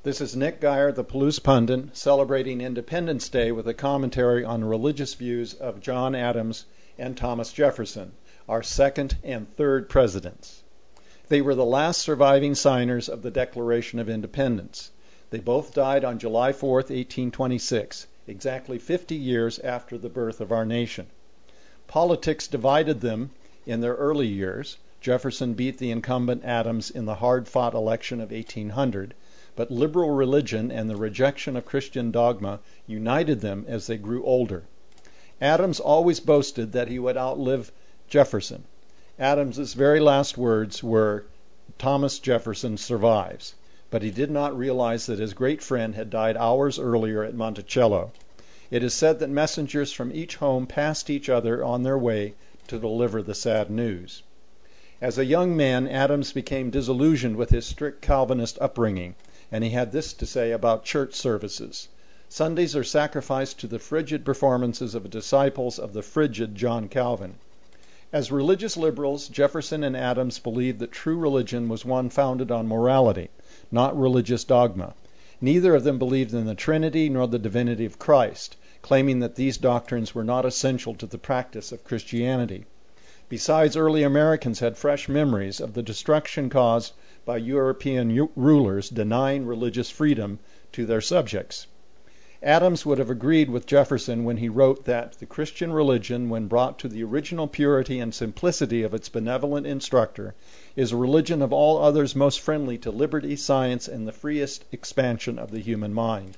This is Nick Geyer, the Palouse Pundit, celebrating Independence Day with a commentary on religious views of John Adams and Thomas Jefferson, our second and third presidents. They were the last surviving signers of the Declaration of Independence. They both died on July 4, 1826, exactly 50 years after the birth of our nation. Politics divided them in their early years. Jefferson beat the incumbent Adams in the hard-fought election of 1800, but liberal religion and the rejection of Christian dogma united them as they grew older. Adams always boasted that he would outlive Jefferson. Adams's very last words were, "Thomas Jefferson survives," but he did not realize that his great friend had died hours earlier at Monticello. It is said that messengers from each home passed each other on their way to deliver the sad news. As a young man, Adams became disillusioned with his strict Calvinist upbringing, and he had this to say about church services. Sundays are sacrificed to the frigid performances of disciples of the frigid John Calvin. As religious liberals, Jefferson and Adams believed that true religion was one founded on morality, not religious dogma. Neither of them believed in the Trinity nor the divinity of Christ, claiming that these doctrines were not essential to the practice of Christianity. Besides, early Americans had fresh memories of the destruction caused by European rulers denying religious freedom to their subjects. Adams would have agreed with Jefferson when he wrote that the Christian religion, when brought to the original purity and simplicity of its benevolent instructor, is a religion of all others most friendly to liberty, science, and the freest expansion of the human mind.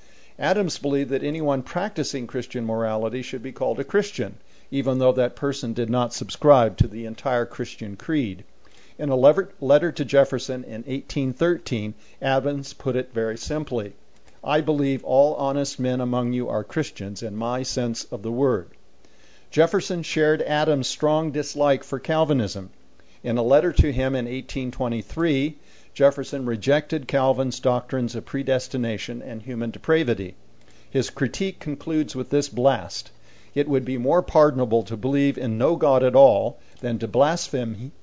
Adams believed that anyone practicing Christian morality should be called a Christian, even though that person did not subscribe to the entire Christian creed. In a letter to Jefferson in 1813, Adams put it very simply, "I believe all honest men among you are Christians in my sense of the word." Jefferson shared Adams' strong dislike for Calvinism. In a letter to him in 1823, Jefferson rejected Calvin's doctrines of predestination and human depravity. His critique concludes with this blast: "It would be more pardonable to believe in no God at all than to blaspheme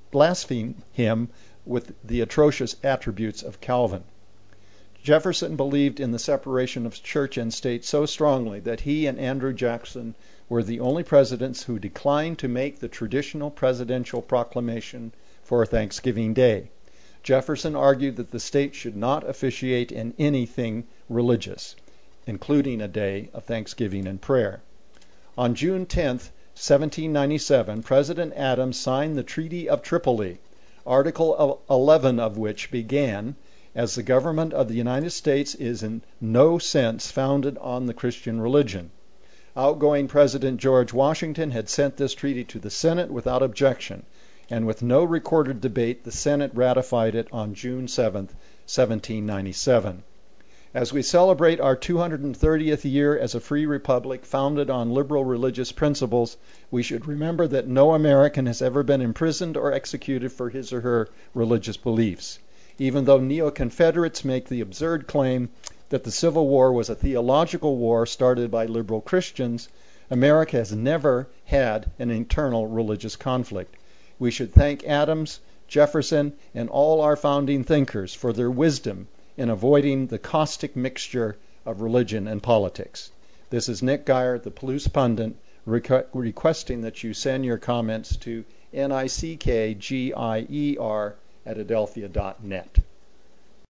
him with the atrocious attributes of Calvin." Jefferson believed in the separation of church and state so strongly that he and Andrew Jackson were the only presidents who declined to make the traditional presidential proclamation for Thanksgiving Day. Jefferson argued that the state should not officiate in anything religious, including a day of thanksgiving and prayer. On June 10, 1797, President Adams signed the Treaty of Tripoli, Article 11 of which began, "As the government of the United States is in no sense founded on the Christian religion." Outgoing President George Washington had sent this treaty to the Senate without objection, and with no recorded debate, the Senate ratified it on June 7, 1797. As we celebrate our 230th year as a free republic founded on liberal religious principles, we should remember that no American has ever been imprisoned or executed for his or her religious beliefs. Even though neo-Confederates make the absurd claim that the Civil War was a theological war started by liberal Christians, America has never had an internal religious conflict. We should thank Adams, Jefferson, and all our founding thinkers for their wisdom in avoiding the caustic mixture of religion and politics. This is Nick Geyer, the Palouse Pundit, requesting that you send your comments to nickgier@adelphia.net.